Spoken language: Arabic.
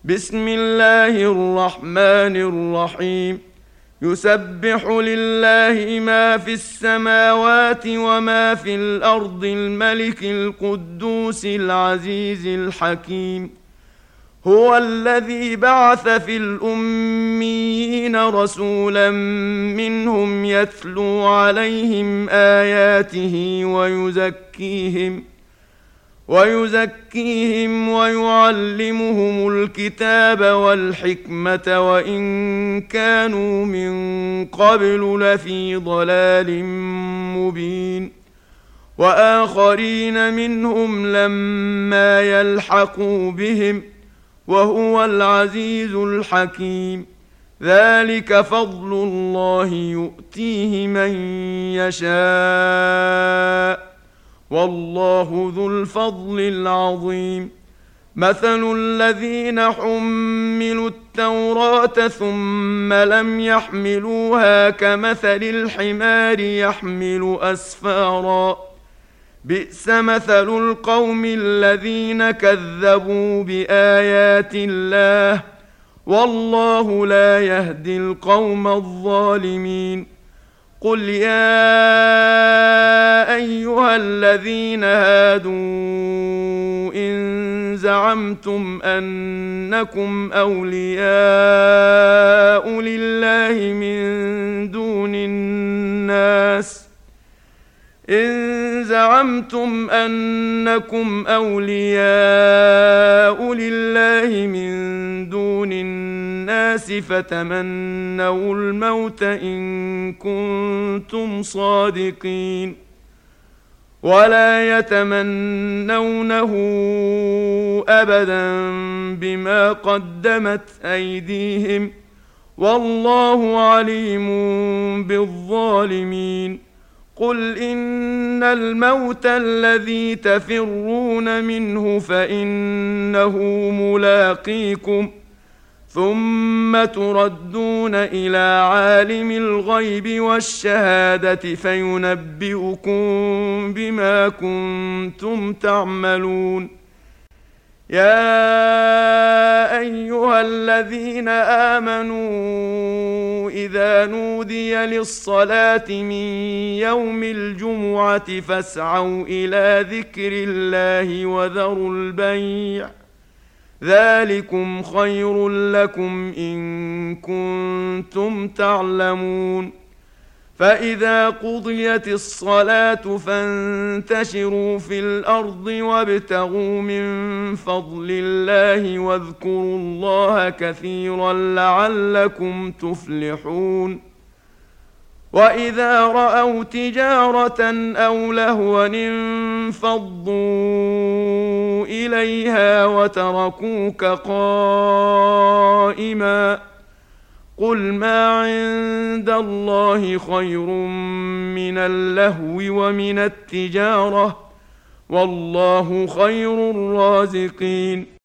بسم الله الرحمن الرحيم. يسبح لله ما في السماوات وما في الأرض الملك القدوس العزيز الحكيم. هو الذي بعث في الأميين رسولا منهم يتلو عليهم آياته ويزكيهم ويعلمهم الكتاب والحكمة وإن كانوا من قبل لفي ضلال مبين. وآخرين منهم لما يلحقوا بهم وهو العزيز الحكيم. ذلك فضل الله يؤتيه من يشاء والله ذو الفضل العظيم. مثل الذين حملوا التوراة ثم لم يحملوها كمثل الحمار يحمل أسفارا. بئس مثل القوم الذين كذبوا بآيات الله والله لا يهدي القوم الظالمين. قل يا أيها الذين هادوا إن زعمتم أنكم أولياء لله من دون الناس فتمنوا الموت إن كنتم صادقين ولا يتمنونه أبدا بما قدمت أيديهم والله عليم بالظالمين. قل إن الموت الذي تفرون منه فإنه ملاقيكم ثم تردون إلى عالم الغيب والشهادة فينبئكم بما كنتم تعملون. يا أيها الذين آمنوا إذا نودي للصلاة من يوم الجمعة فاسعوا إلى ذكر الله وذروا البيع ذلكم خير لكم إن كنتم تعلمون. فإذا قضيت الصلاة فانتشروا في الأرض وابتغوا من فضل الله واذكروا الله كثيرا لعلكم تفلحون. وإذا رأوا تجارة أو لهوا انفضوا إليها وتركوك قائما. قل ما عند الله خير من اللهو ومن التجارة والله خير الرازقين.